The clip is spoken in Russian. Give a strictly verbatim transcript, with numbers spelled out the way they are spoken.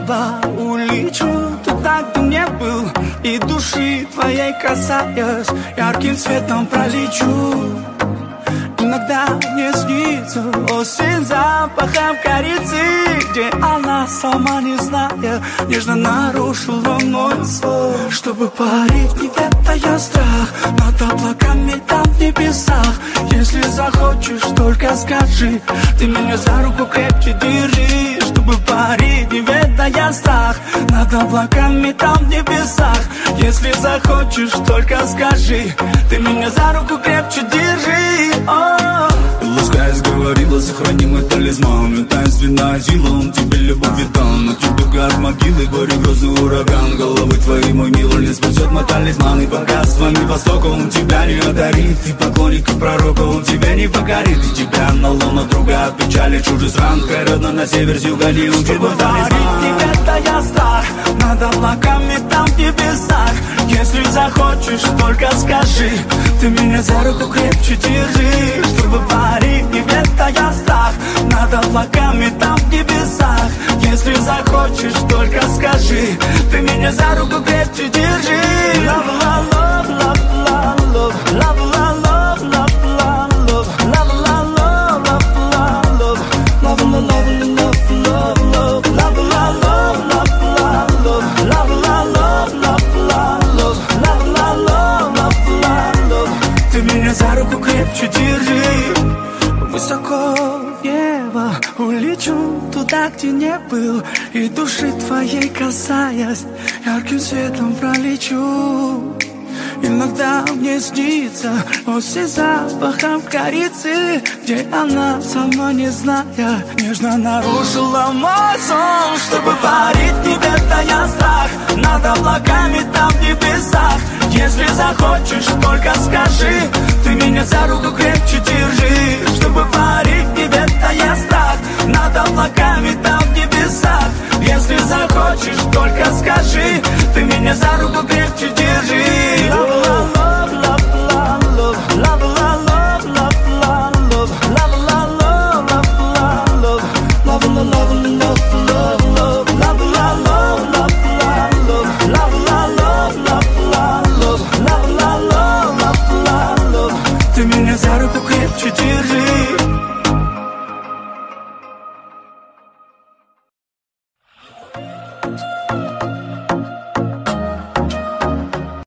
неба улечу туда, где не был, и души твоей касаясь, ярким светом пролечу. Иногда мне снится осень запахом корицы, где она, сама не зная, нежно нарушила мой сон. Чтобы парить, не ведая страх, над облаками там в небесах. Если захочешь, только скажи, ты меня за руку крепче держи. Чтобы парить, не ведая страх, над облаками там в небесах. Если захочешь, только скажи, ты меня за руку крепче держи. Ласкаясь, говорила, сохрани мой талисман. Таинственная сила, он тебе любовь витал. Но тебе как могилы, горе, грозы, ураган. Головы твои, мой милый, не спасет мой талисман. И богатствами востока он тебя не одарит. И поклонника пророка он тебя не покорит. И тебя на луну друга от печали чужестранка. Родно на север, с юга не учит мой талисман. Не ведая страх, над облаками там в небесах. Если захочешь, только скажи, ты меня за руку крепче держи. Чтобы парить, не ведая страх, над облаками там в небесах. Если захочешь, только скажи, ты меня за руку крепче держи. Love, love, love, love, love, love, love, love, love, love, love, love, love, love, love, love, love, love, love. Ты меня за руку крепче держи. Высоко в небо улечу туда, где не был, и души твоей касаясь, ярким светом пролечу. Иногда мне снится осень запахом корицы, где она, сама не зная, нежно нарушила мой сон. Чтобы парить, не ведая страх, над облаками там в небесах. Если захочешь, только скажи, ты меня за руку крепче держи. Чтобы парить, не ведая страх, над облаками там в небесах. Если захочешь, только скажи, ты меня за